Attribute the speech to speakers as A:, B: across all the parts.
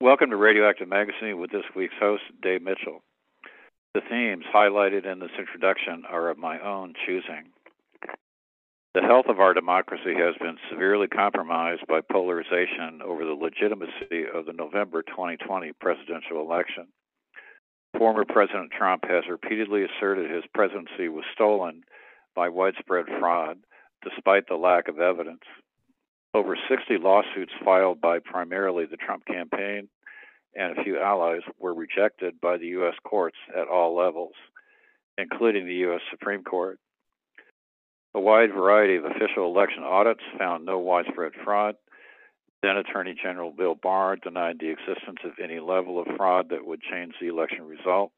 A: Welcome to Radioactive Magazine with this week's host, Dave Mitchell. The themes highlighted in this introduction are of my own choosing. The health of our democracy has been severely compromised by polarization over the legitimacy of the November 2020 presidential election. Former President Trump has repeatedly asserted his presidency was stolen by widespread fraud, despite the lack of evidence. Over 60 lawsuits filed by primarily the Trump campaign and a few allies were rejected by the U.S. courts at all levels, including the U.S. Supreme Court. A wide variety of official election audits found no widespread fraud. Then Attorney General Bill Barr denied the existence of any level of fraud that would change the election result.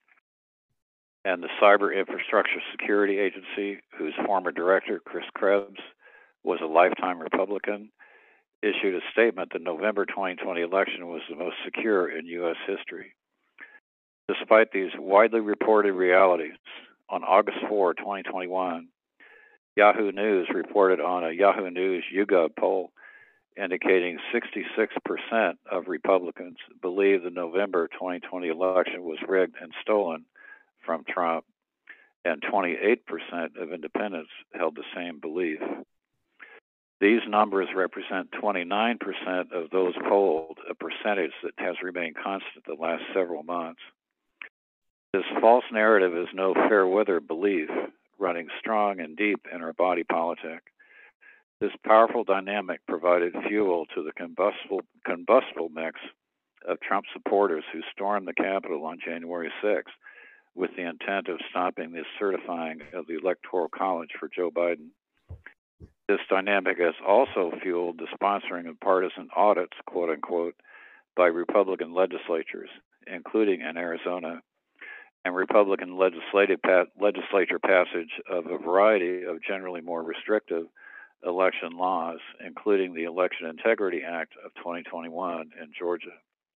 A: And the Cyber Infrastructure Security Agency, whose former director, Chris Krebs, was a lifetime Republican, issued a statement the November 2020 election was the most secure in U.S. history. Despite these widely reported realities, on August 4, 2021, Yahoo News reported on a Yahoo News YouGov poll indicating 66% of Republicans believe the November 2020 election was rigged and stolen from Trump, and 28% of independents held the same belief. These numbers represent 29% of those polled, a percentage that has remained constant the last several months. This false narrative is no fair weather belief, running strong and deep in our body politic. This powerful dynamic provided fuel to the combustible mix of Trump supporters who stormed the Capitol on January 6th with the intent of stopping the certifying of the Electoral College for Joe Biden. This dynamic has also fueled the sponsoring of partisan audits, quote unquote, by Republican legislatures, including in Arizona, and Republican legislature passage of a variety of generally more restrictive election laws, including the Election Integrity Act of 2021 in Georgia.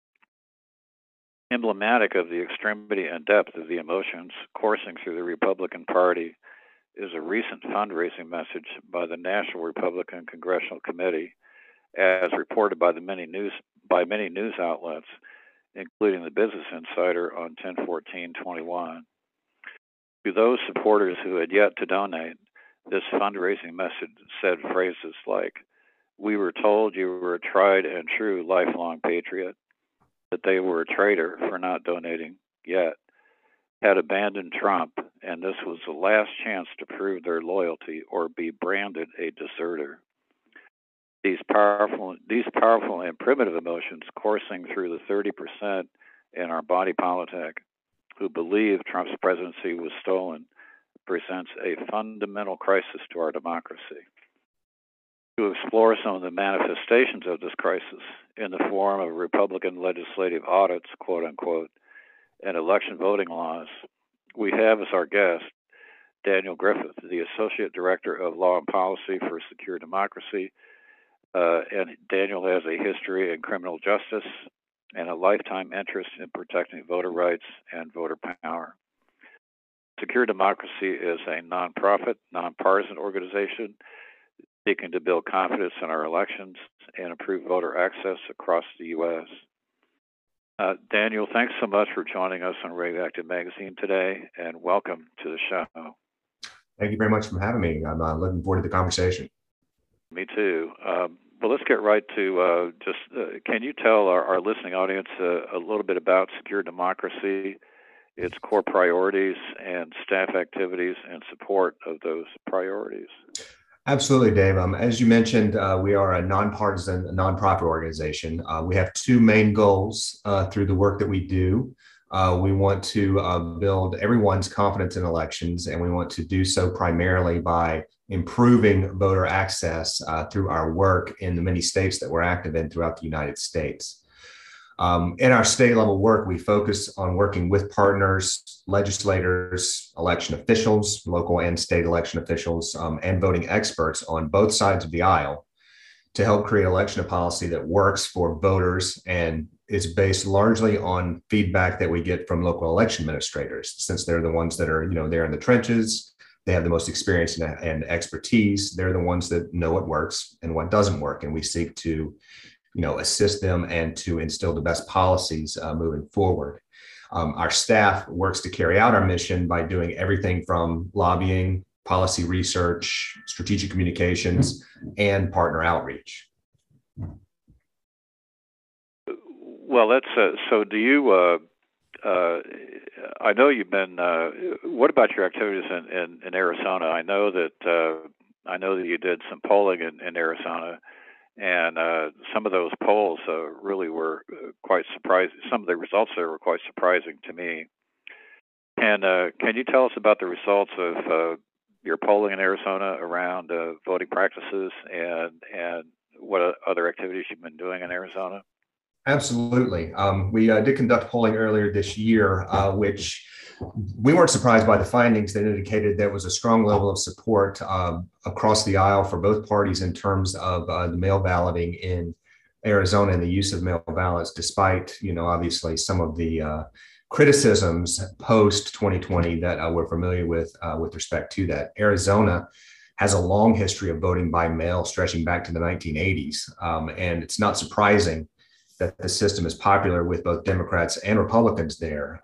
A: Emblematic of the extremity and depth of the emotions coursing through the Republican Party is a recent fundraising message by the National Republican Congressional Committee, as reported by many news outlets, including the Business Insider on 10/14/21. To those supporters who had yet to donate, this fundraising message said phrases like, "We were told you were a tried and true lifelong patriot," that they were a traitor for not donating yet, had abandoned Trump, and this was the last chance to prove their loyalty or be branded a deserter. These powerful and primitive emotions coursing through the 30% in our body politic who believe Trump's presidency was stolen presents a fundamental crisis to our democracy. To explore some of the manifestations of this crisis in the form of Republican legislative audits, quote unquote, and election voting laws, we have as our guest Daniel Griffith, the Associate Director of Law and Policy for Secure Democracy. And Daniel has a history in criminal justice and a lifetime interest in protecting voter rights and voter power. Secure Democracy is a nonprofit, nonpartisan organization seeking to build confidence in our elections and improve voter access across the U.S. Daniel, thanks so much for joining us on Radioactive Magazine today, and welcome to the show.
B: Thank you very much for having me. I'm looking forward to the conversation.
A: Me too. Well, let's get right to can you tell our listening audience a little bit about Secure Democracy, its core priorities, and staff activities in support of those priorities?
B: Absolutely, Dave. As you mentioned, we are a nonpartisan, nonprofit organization. We have two main goals through the work that we do. We want to build everyone's confidence in elections, and we want to do so primarily by improving voter access through our work in the many states that we're active in throughout the United States. In our state level work, we focus on working with partners, legislators, election officials, local and state election officials, and voting experts on both sides of the aisle to help create election policy that works for voters and is based largely on feedback that we get from local election administrators, since they're the ones that are, they're in the trenches. They have the most experience and expertise. They're the ones that know what works and what doesn't work. And we seek to assist them and to instill the best policies moving forward. Our staff works to carry out our mission by doing everything from lobbying, policy research, strategic communications, and partner outreach.
A: Well, that's so. Do you? I know you've been. What about your activities in Arizona? I know that you did some polling in Arizona, and some of those polls really were quite surprising. Some of the results there were quite surprising to me. And can you tell us about the results of your polling in Arizona around voting practices and what other activities you've been doing in Arizona?
B: Absolutely. We did conduct polling earlier this year, which we weren't surprised by the findings that indicated there was a strong level of support across the aisle for both parties in terms of the mail balloting in Arizona and the use of mail ballots, despite, obviously some of the criticisms post 2020 that we're familiar with respect to that. Arizona has a long history of voting by mail stretching back to the 1980s. And it's not surprising that the system is popular with both Democrats and Republicans there.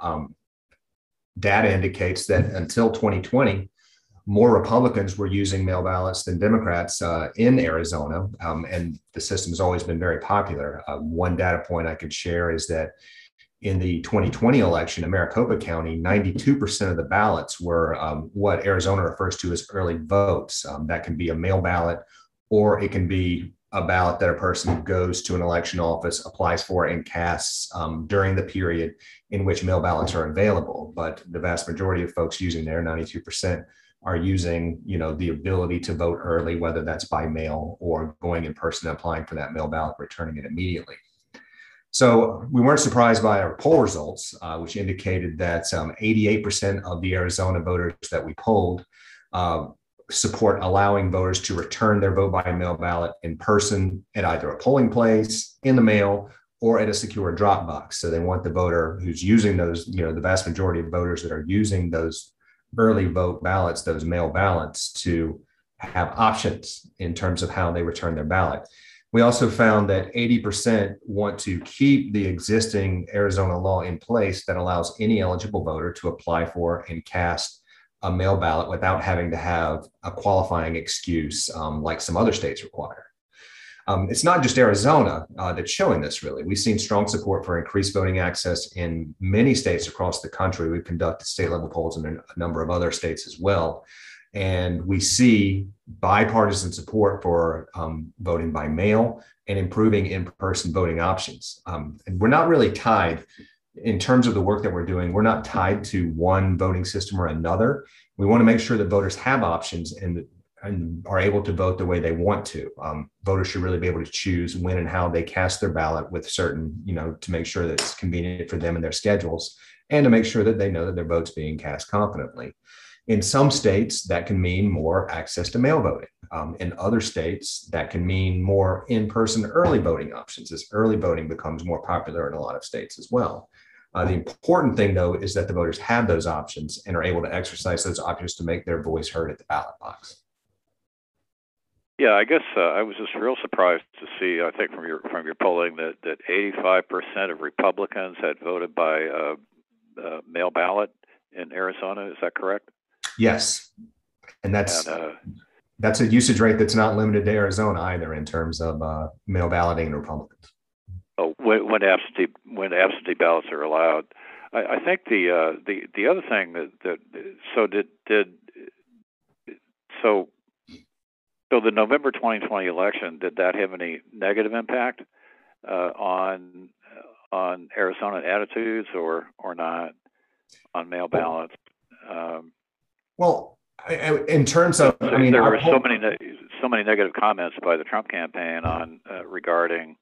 B: Data indicates that until 2020, more Republicans were using mail ballots than Democrats in Arizona, and the system has always been very popular. One data point I could share is that in the 2020 election in Maricopa County, 92% of the ballots were what Arizona refers to as early votes. That can be a mail ballot, or it can be a ballot that a person goes to an election office, applies for, and casts during the period in which mail ballots are available. But the vast majority of folks using there, 92%, are using, the ability to vote early, whether that's by mail or going in person and applying for that mail ballot, returning it immediately. So we weren't surprised by our poll results, which indicated that 88% of the Arizona voters that we polled support allowing voters to return their vote by mail ballot in person at either a polling place, in the mail, or at a secure drop box. So they want the voter who's using those, the vast majority of voters that are using those early vote ballots, those mail ballots, to have options in terms of how they return their ballot. We also found that 80% want to keep the existing Arizona law in place that allows any eligible voter to apply for and cast a mail ballot without having to have a qualifying excuse like some other states require. It's not just Arizona that's showing this, really. We've seen strong support for increased voting access in many states across the country. We've conducted state level polls in a number of other states as well. And we see bipartisan support for voting by mail and improving in-person voting options. And we're not really tied in terms of the work that we're doing. We're not tied to one voting system or another. We want to make sure that voters have options and are able to vote the way they want to. Voters should really be able to choose when and how they cast their ballot with certain, to make sure that it's convenient for them and their schedules, and to make sure that they know that their vote's being cast confidently. In some states, that can mean more access to mail voting. In other states, that can mean more in-person early voting options, as early voting becomes more popular in a lot of states as well. The important thing, though, is that the voters have those options and are able to exercise those options to make their voice heard at the ballot box.
A: Yeah, I guess I was just real surprised to see, I think from your polling, that 85% of Republicans had voted by mail ballot in Arizona. Is that correct?
B: Yes, and that's a usage rate that's not limited to Arizona either in terms of mail balloting and Republicans.
A: Oh, when absentee ballots are allowed, I think the other thing that so the November 2020 election, did that have any negative impact on Arizona attitudes or not on mail ballots?
B: Well, in terms of,
A: there were so many negative comments by the Trump campaign on regarding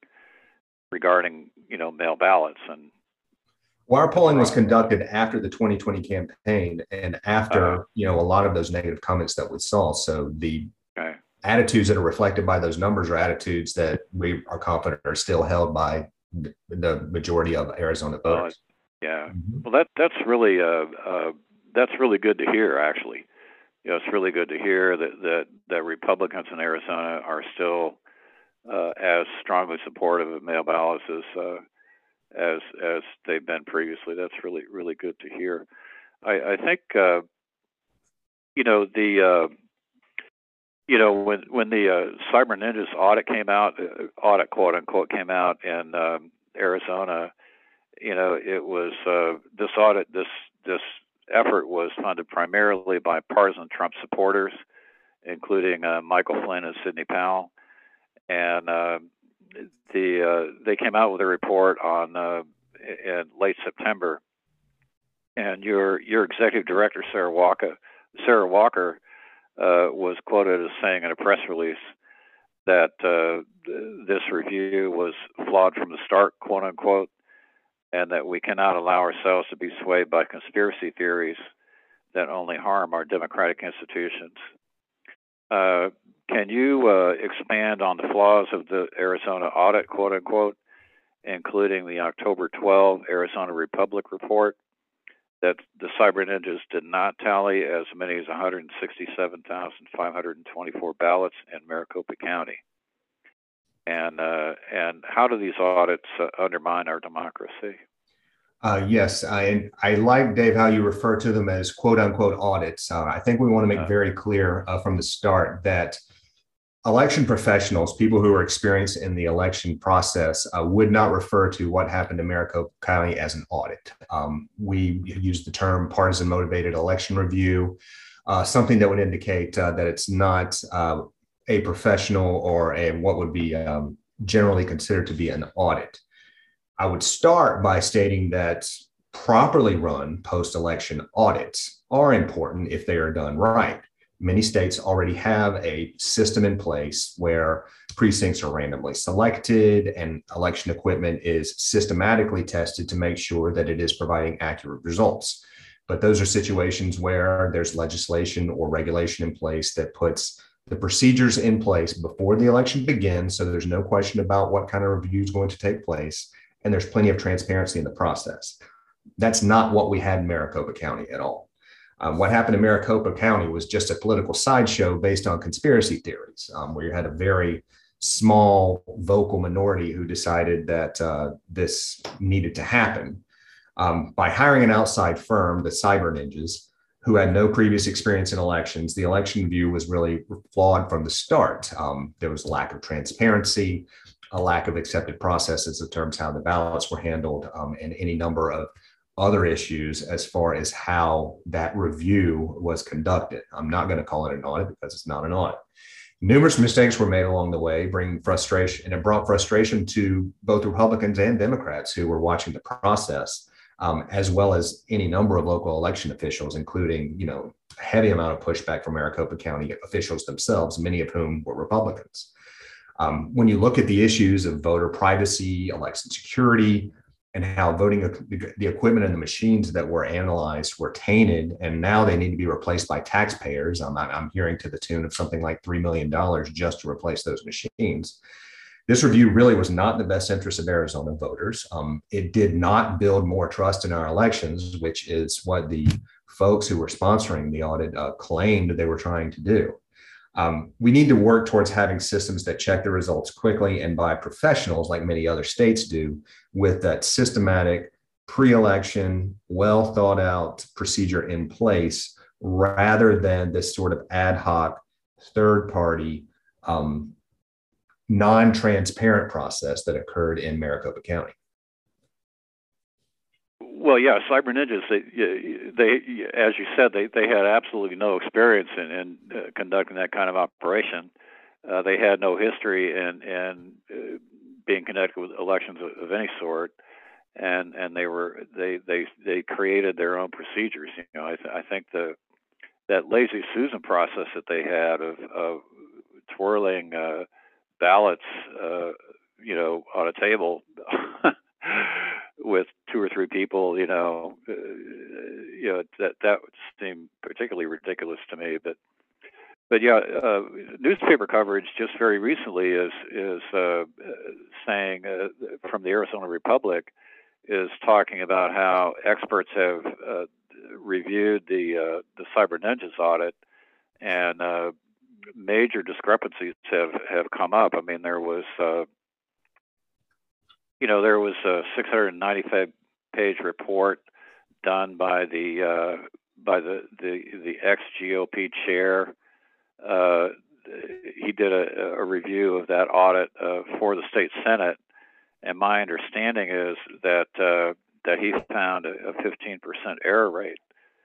A: mail ballots. And
B: our polling was conducted after the 2020 campaign and after a lot of those negative comments that we saw. So the attitudes that are reflected by those numbers are attitudes that we are confident are still held by the majority of Arizona voters.
A: Well, that's really good to hear. Actually, it's really good to hear that Republicans in Arizona are still as strongly supportive of mail ballots as they've been previously. That's really good to hear. I think the when the Cyber Ninjas audit came out, audit quote unquote came out in Arizona. It was this effort was funded primarily by partisan Trump supporters, including Michael Flynn and Sidney Powell, and they came out with a report on in late September, and your executive director Sarah Walker was quoted as saying in a press release that this review was flawed from the start, quote unquote, and that we cannot allow ourselves to be swayed by conspiracy theories that only harm our democratic institutions. Can you expand on the flaws of the Arizona audit, quote unquote, including the October 12 Arizona Republic report that the Cyber Ninjas did not tally as many as 167,524 ballots in Maricopa County? And how do these audits undermine our democracy?
B: Yes, I like, Dave, how you refer to them as quote unquote audits. I think we want to make very clear from the start that election professionals, people who are experienced in the election process, would not refer to what happened in Maricopa County as an audit. We use the term partisan motivated election review, something that would indicate that it's not a professional or what would be generally considered to be an audit. I would start by stating that properly run post-election audits are important if they are done right. Many states already have a system in place where precincts are randomly selected and election equipment is systematically tested to make sure that it is providing accurate results. But those are situations where there's legislation or regulation in place that puts the procedures in place before the election begins, so there's no question about what kind of review is going to take place, and there's plenty of transparency in the process. That's not what we had in Maricopa County at all. What happened in Maricopa County was just a political sideshow based on conspiracy theories, where you had a very small vocal minority who decided that this needed to happen. By hiring an outside firm, the Cyber Ninjas, who had no previous experience in elections, the election view was really flawed from the start. There was a lack of transparency, a lack of accepted processes in terms of how the ballots were handled, and any number of other issues as far as how that review was conducted. I'm not going to call it an audit because it's not an audit. Numerous mistakes were made along the way, bringing frustration, and it brought frustration to both Republicans and Democrats who were watching the process, as well as any number of local election officials, including, a heavy amount of pushback from Maricopa County officials themselves, many of whom were Republicans. When you look at the issues of voter privacy, election security, and how the equipment and the machines that were analyzed were tainted, and now they need to be replaced by taxpayers. I'm hearing to the tune of something like $3 million just to replace those machines. This review really was not in the best interest of Arizona voters. It did not build more trust in our elections, which is what the folks who were sponsoring the audit claimed they were trying to do. We need to work towards having systems that check the results quickly and by professionals like many other states do, with that systematic pre-election, well thought out procedure in place, rather than this sort of ad hoc third party non-transparent process that occurred in Maricopa County.
A: Well, yeah, Cyber Ninjas, they as you said, they had absolutely no experience in conducting that kind of operation. They had no history in being connected with elections of any sort, and they created their own procedures. I think that lazy Susan process that they had of twirling ballots, on a table. With two or three people, that would seem particularly ridiculous to me. But yeah, newspaper coverage just very recently is saying from the Arizona Republic is talking about how experts have reviewed the Cyber Ninjas audit, and major discrepancies have come up. I mean, there was there was a 695-page report done by the ex GOP chair. He did a review of that audit for the state Senate, and my understanding is that he found a 15% error rate.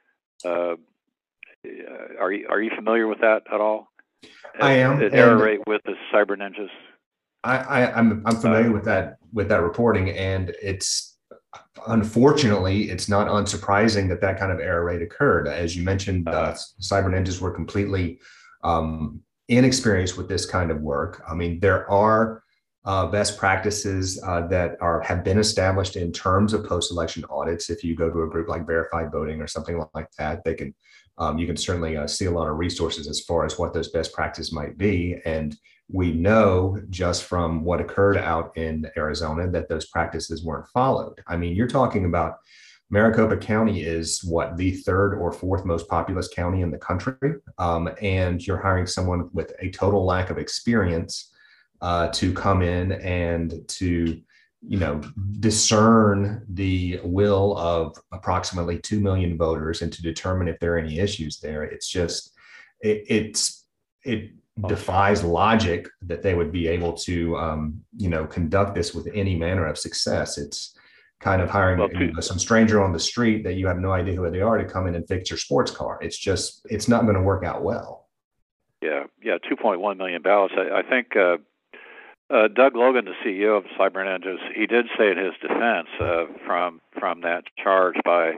A: Are you familiar with that at all?
B: I am.
A: An error rate with the Cyber Ninjas.
B: I'm familiar with that reporting, and unfortunately it's not unsurprising that kind of error rate occurred. As you mentioned, Cyber Ninjas were completely inexperienced with this kind of work. I mean, there are best practices that have been established in terms of post-election audits. If you go to a group like Verified Voting or something like that, they can you can certainly see a lot of resources as far as what those best practices might be. And we know just from what occurred out in Arizona that those practices weren't followed. I mean, you're talking about Maricopa County is the third or fourth most populous county in the country. And you're hiring someone with a total lack of experience to come in and to discern the will of approximately 2 million voters and to determine if there are any issues there. It's just, it defies logic that they would be able to, conduct this with any manner of success. It's kind of hiring some stranger on the street that you have no idea who they are to come in and fix your sports car. It's not going to work out well.
A: Yeah, 2.1 million ballots. I think Doug Logan, the CEO of Cyber Ninjas, he did say in his defense from that charge by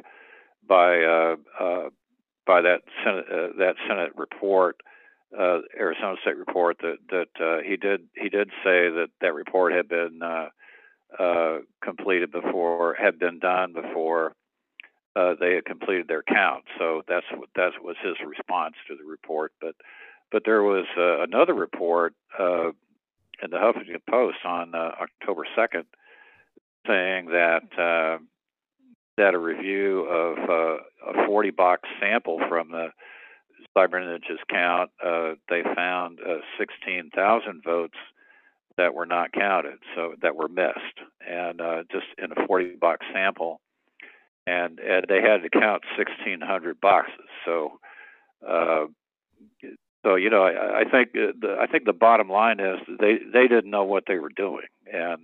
A: that Senate report, Arizona State report, that he did say that report had been completed before, had been done before they had completed their count. So that was his response to the report. But there was another report in the Huffington Post on October 2nd, saying that a review of a 40-box sample from the Cyber Ninjas count, they found 16,000 votes that were not counted, so that were missed, and just in a 40-box sample, and they had to count 1,600 boxes. So. So I think the bottom line is they didn't know what they were doing, and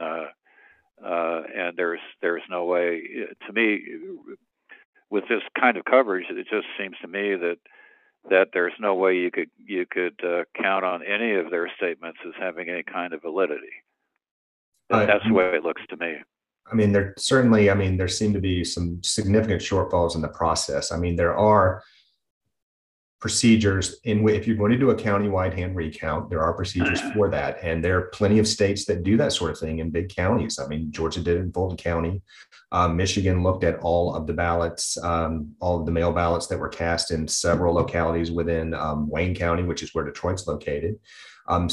A: there's no way, to me, with this kind of coverage, it just seems to me that there's no way you could count on any of their statements as having any kind of validity. That's the way it looks to me.
B: I mean, there seem to be some significant shortfalls in the process. I mean, there are procedures if you're going to do a county-wide hand recount, there are procedures for that. And there are plenty of states that do that sort of thing in big counties. I mean, Georgia did it in Fulton County. Michigan looked at all of the ballots, all of the mail ballots that were cast in several localities within Wayne County, which is where Detroit's located. And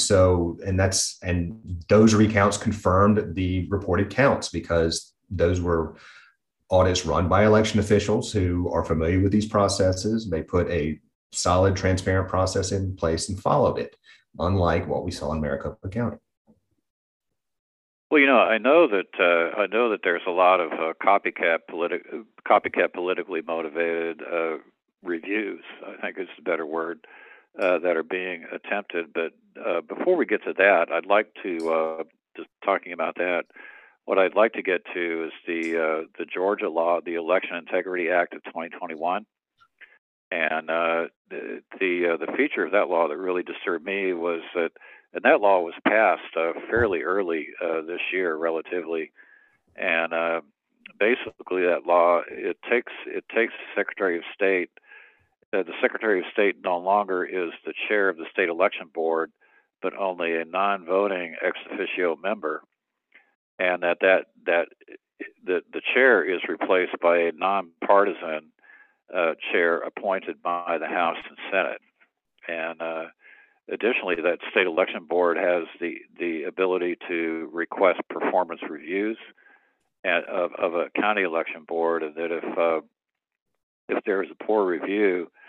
B: those recounts confirmed the reported counts because those were audits run by election officials who are familiar with these processes. They put a solid, transparent process in place and followed it, unlike what we saw in Maricopa County.
A: Well, I know that there's a lot of copycat politically motivated reviews, I think is the better word, that are being attempted. But before we get to that, I'd like to just talking about that. What I'd like to get to is the Georgia law, the Election Integrity Act of 2021. And the feature of that law that really disturbed me was that law was passed fairly early this year, relatively, and basically that law it takes the Secretary of State. The Secretary of State no longer is the chair of the state election board, but only a non-voting ex officio member, and that the chair is replaced by a nonpartisan chair appointed by the House and Senate. And additionally, that state election board has the ability to request performance reviews of a county election board, and that if there is a poor review,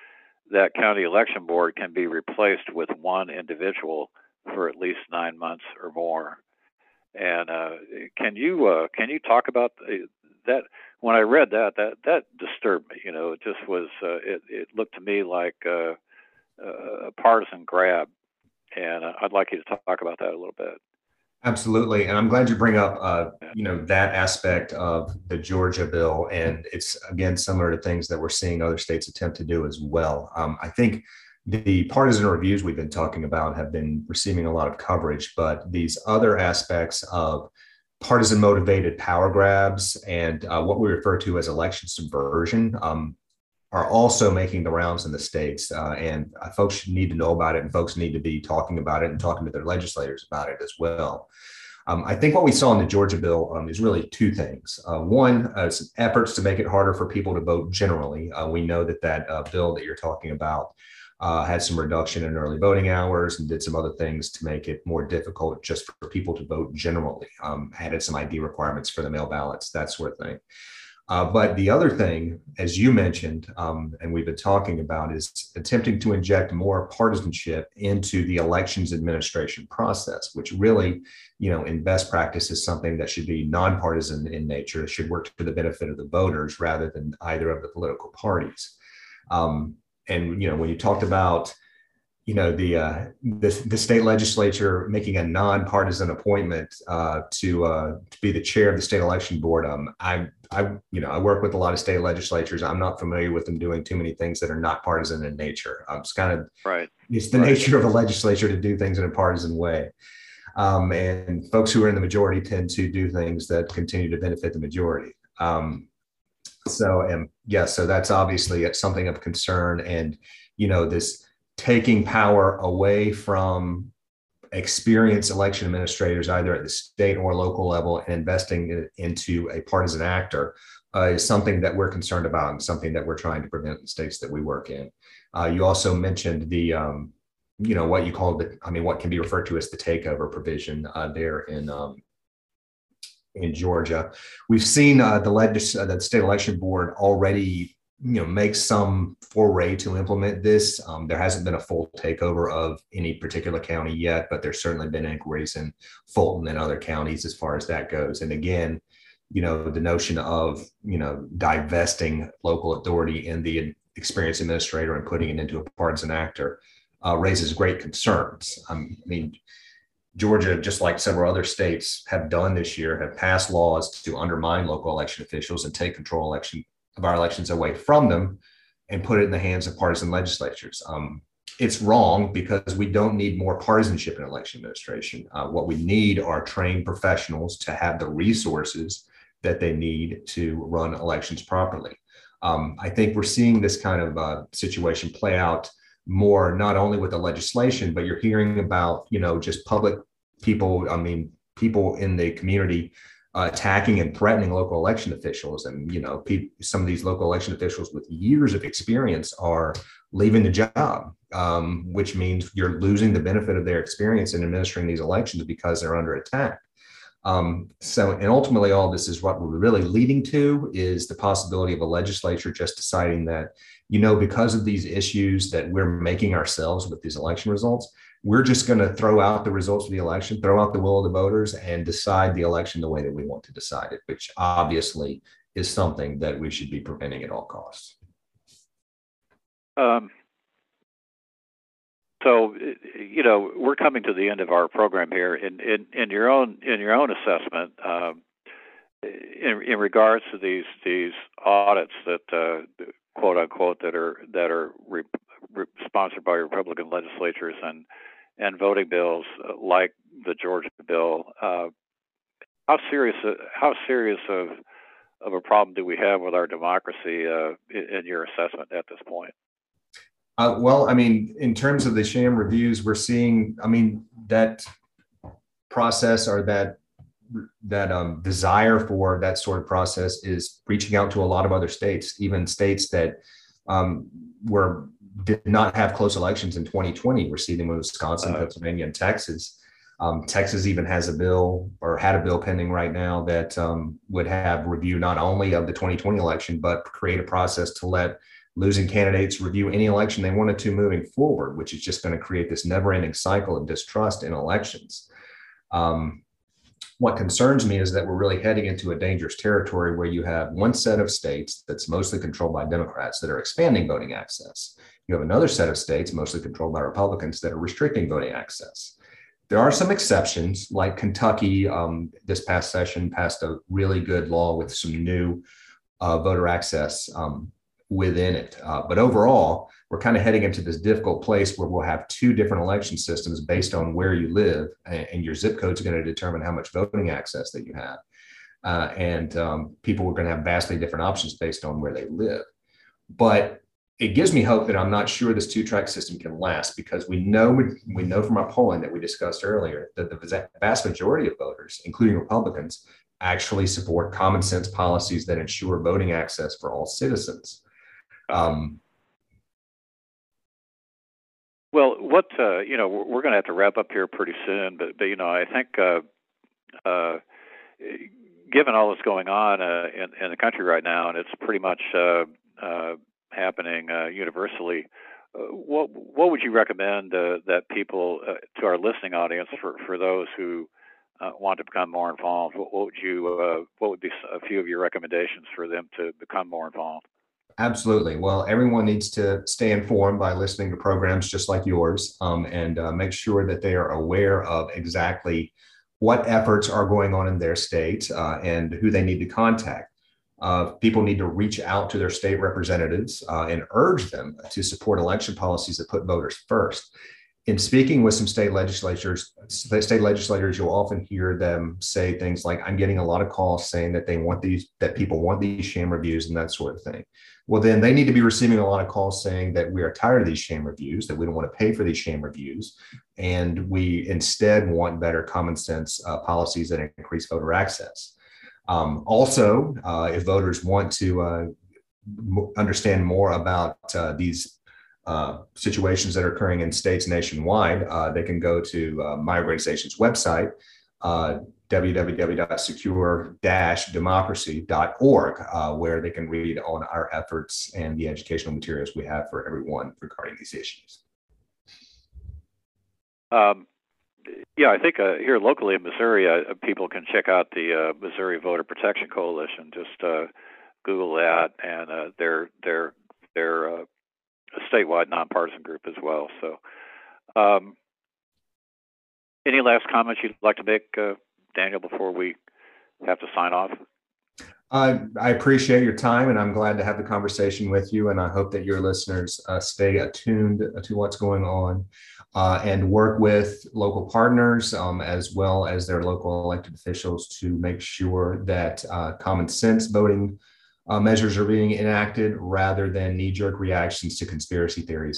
A: that county election board can be replaced with one individual for at least 9 months or more. And can you talk about that? When I read that disturbed me. It just was. It looked to me like a partisan grab, and I'd like you to talk about that a little bit.
B: Absolutely, and I'm glad you bring up that aspect of the Georgia bill, and it's again similar to things that we're seeing other states attempt to do as well. I think the partisan reviews we've been talking about have been receiving a lot of coverage, but these other aspects of partisan motivated power grabs and what we refer to as election subversion are also making the rounds in the states. And folks need to know about it, and folks need to be talking about it and talking to their legislators about it as well. I think what we saw in the Georgia bill is really two things. One, is efforts to make it harder for people to vote generally. We know that bill that you're talking about had some reduction in early voting hours and did some other things to make it more difficult just for people to vote generally. Added some ID requirements for the mail ballots, that sort of thing. But the other thing, as you mentioned, and we've been talking about, is attempting to inject more partisanship into the elections administration process, which really, in best practice is something that should be nonpartisan in nature. It should work to the benefit of the voters rather than either of the political parties. And when you talked about the state legislature making a nonpartisan appointment to be the chair of the state election board. I work with a lot of state legislatures. I'm not familiar with them doing too many things that are not partisan in nature. It's kind of
A: right.
B: It's the nature of a legislature to do things in a partisan way. And folks who are in the majority tend to do things that continue to benefit the majority. So that's obviously something of concern. And, this taking power away from experienced election administrators, either at the state or local level, and investing it into a partisan actor is something that we're concerned about and something that we're trying to prevent in the states that we work in. You also mentioned the, what you call what can be referred to as the takeover provision there in Georgia. We've seen the state election board already make some foray to implement this. There hasn't been a full takeover of any particular county yet, but there's certainly been inquiries in Fulton and other counties as far as that goes. And again, the notion of, divesting local authority in the experienced administrator and putting it into a partisan actor raises great concerns. Georgia, just like several other states have done this year, have passed laws to undermine local election officials and take control of our elections away from them and put it in the hands of partisan legislatures. It's wrong because we don't need more partisanship in election administration. What we need are trained professionals to have the resources that they need to run elections properly. I think we're seeing this kind of situation play out more, not only with the legislation, but you're hearing about, just public people, people in the community attacking and threatening local election officials. And, some of these local election officials with years of experience are leaving the job, which means you're losing the benefit of their experience in administering these elections because they're under attack. And ultimately all this is what we're really leading to is the possibility of a legislature just deciding that, because of these issues that we're making ourselves with these election results, we're just going to throw out the results of the election, throw out the will of the voters, and decide the election the way that we want to decide it, which obviously is something that we should be preventing at all costs.
A: So, we're coming to the end of our program here. In your own assessment, in regards to these audits that quote unquote that are sponsored by Republican legislatures and voting bills like the Georgia bill, how serious of a problem do we have with our democracy in your assessment at this point?
B: In terms of the sham reviews, we're seeing, that process or that desire for that sort of process is reaching out to a lot of other states, even states that did not have close elections in 2020. We're seeing them in Wisconsin, Pennsylvania, and Texas. Texas even has a bill or had a bill pending right now that would have review not only of the 2020 election, but create a process to let losing candidates review any election they wanted to moving forward, which is just going to create this never-ending cycle of distrust in elections. What concerns me is that we're really heading into a dangerous territory where you have one set of states that's mostly controlled by Democrats that are expanding voting access. You have another set of states mostly controlled by Republicans that are restricting voting access. There are some exceptions, like Kentucky this past session passed a really good law with some new voter access within it. But overall, we're kind of heading into this difficult place where we'll have two different election systems based on where you live, and your zip code is going to determine how much voting access that you have. People are going to have vastly different options based on where they live. But it gives me hope that I'm not sure this two-track system can last, because we know from our polling that we discussed earlier that the vast majority of voters, including Republicans, actually support common sense policies that ensure voting access for all citizens.
A: Well, we're going to have to wrap up here pretty soon, but I think given all that's going on in the country right now, and it's pretty much happening universally, what would you recommend that people to our listening audience for those who want to become more involved? What would be a few of your recommendations for them to become more involved?
B: Absolutely. Well, everyone needs to stay informed by listening to programs just like yours, and make sure that they are aware of exactly what efforts are going on in their state and who they need to contact. People need to reach out to their state representatives and urge them to support election policies that put voters first. In speaking with some state legislators, you'll often hear them say things like, "I'm getting a lot of calls saying that that people want these sham reviews and that sort of thing." Well, then they need to be receiving a lot of calls saying that we are tired of these sham reviews, that we don't want to pay for these sham reviews, and we instead want better common sense policies that increase voter access. Also, if voters want to understand more about these situations that are occurring in states nationwide, they can go to my organization's website, www.secure-democracy.org, where they can read on our efforts and the educational materials we have for everyone regarding these issues.
A: Yeah, I think here locally in Missouri, people can check out the Missouri Voter Protection Coalition. Just Google that, and they're a statewide nonpartisan group as well. So, any last comments you'd like to make, Daniel, before we have to sign off?
B: I appreciate your time, and I'm glad to have the conversation with you. And I hope that your listeners stay attuned to what's going on and work with local partners as well as their local elected officials to make sure that common sense voting measures are being enacted rather than knee-jerk reactions to conspiracy theories.